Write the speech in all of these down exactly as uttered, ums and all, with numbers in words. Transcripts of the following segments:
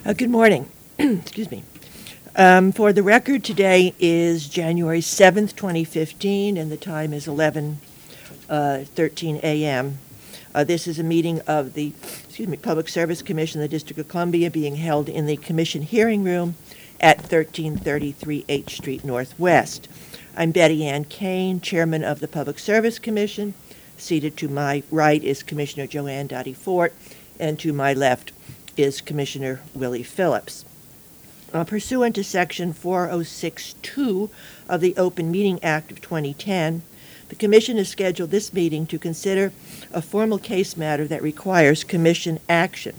Uh, good morning. Excuse me. Um, for the record, today is January seventh, twenty fifteen, and the time is eleven thirteen a m Uh, this is a meeting of the excuse me, Public Service Commission of the District of Columbia being held in the Commission hearing room at thirteen thirty-three H Street Northwest. I'm Betty Ann Kane, Chairman of the Public Service Commission. Seated to my right is Commissioner Joanne Dottie Fort, and to my left is Commissioner Willie Phillips. Uh, pursuant to Section four oh six two of the Open Meeting Act of twenty ten, the Commission has scheduled this meeting to consider a formal case matter that requires Commission action.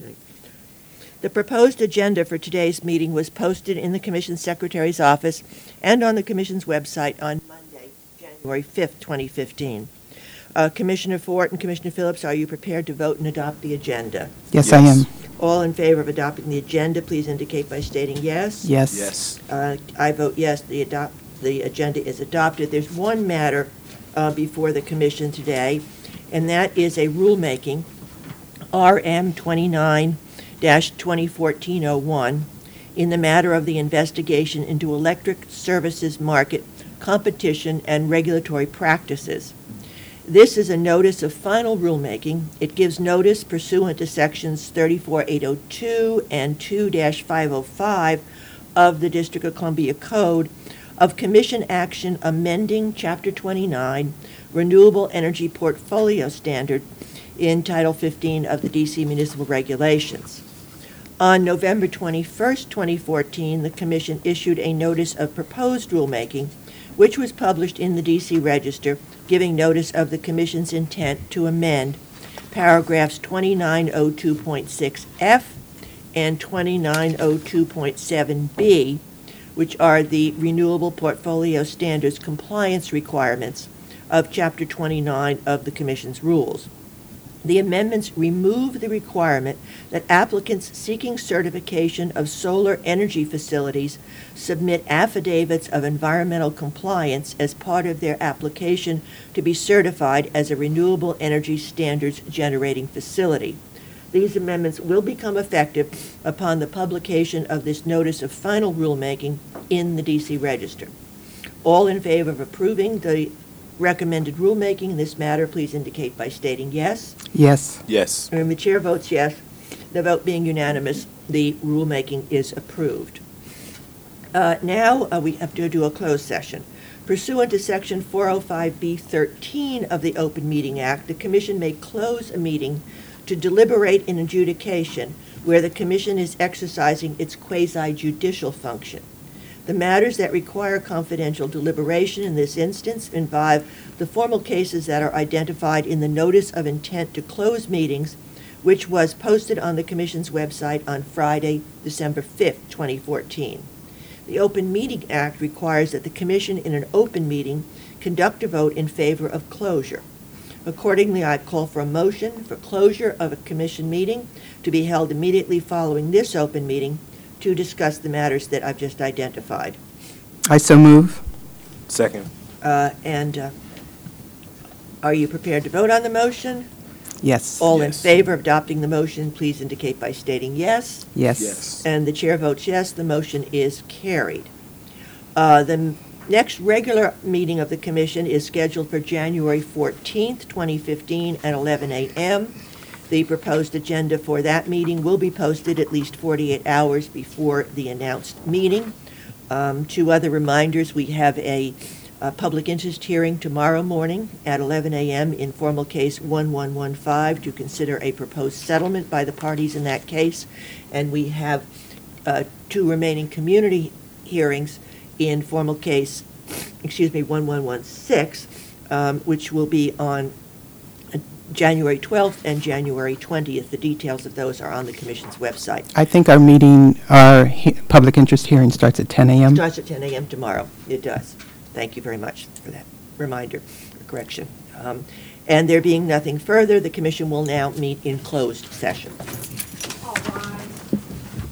The proposed agenda for today's meeting was posted in the Commission Secretary's office and on the Commission's website on Monday, January fifth, twenty fifteen. Uh, Commissioner Fort and Commissioner Phillips, are you prepared to vote and adopt the agenda? Yes, Yes. I am. All in favor of adopting the agenda, please indicate by stating yes. Yes. Yes. Uh, I vote yes, the adopt, the agenda is adopted. There's one matter uh, before the Commission today, and that is a rulemaking, R M twenty-nine twenty fourteen oh one, in the matter of the investigation into electric services market competition and regulatory practices. This is a notice of final rulemaking. It gives notice pursuant to Sections thirty-four eight oh two and two dash five oh five of the District of Columbia Code of Commission action amending Chapter twenty-nine, Renewable Energy Portfolio Standard, in Title fifteen of the D C Municipal Regulations. On November twenty-first, twenty fourteen, the Commission issued a notice of proposed rulemaking, which was published in the D C Register, giving notice of the Commission's intent to amend paragraphs twenty-nine oh two point six F and twenty-nine oh two point seven B, which are the Renewable Portfolio Standards compliance requirements of Chapter twenty-nine of the Commission's rules. The amendments remove the requirement that applicants seeking certification of solar energy facilities submit affidavits of environmental compliance as part of their application to be certified as a renewable energy standards generating facility. These amendments will become effective upon the publication of this notice of final rulemaking in the D C Register. All in favor of approving the recommended rulemaking in this matter, please indicate by stating yes. Yes. Yes. And the chair votes yes. The vote being unanimous, the rulemaking is approved. Uh, now uh, we have to do a closed session. Pursuant to Section four oh five B thirteen of the Open Meeting Act, the Commission may close a meeting to deliberate in adjudication where the Commission is exercising its quasi-judicial function. The matters that require confidential deliberation in this instance involve the formal cases that are identified in the Notice of Intent to Close Meetings, which was posted on the Commission's website on Friday, December fifth, twenty fourteen. The Open Meeting Act requires that the Commission in an open meeting conduct a vote in favor of closure. Accordingly, I call for a motion for closure of a Commission meeting to be held immediately following this open meeting to discuss the matters that I've just identified. I so move. Second. Uh, and uh, are you prepared to vote on the motion? Yes. All in Yes. favor of adopting the motion, please indicate by stating yes. Yes. Yes. And the chair votes yes, the motion is carried. Uh, the m- next regular meeting of the Commission is scheduled for January fourteenth, twenty fifteen at eleven a m The proposed agenda for that meeting will be posted at least forty-eight hours before the announced meeting. Um, two other reminders: we have a, a public interest hearing tomorrow morning at eleven a m in formal case one one one five to consider a proposed settlement by the parties in that case. And we have uh, two remaining community hearings in formal case, excuse me, one one one six, um, which will be on January twelfth and January twentieth. The details of those are on the Commission's website. I think our meeting, our he- public interest hearing starts at ten a m Starts at ten a m tomorrow. It does. Thank you very much for that reminder or correction. Um, and there being nothing further, the Commission will now meet in closed session. All right.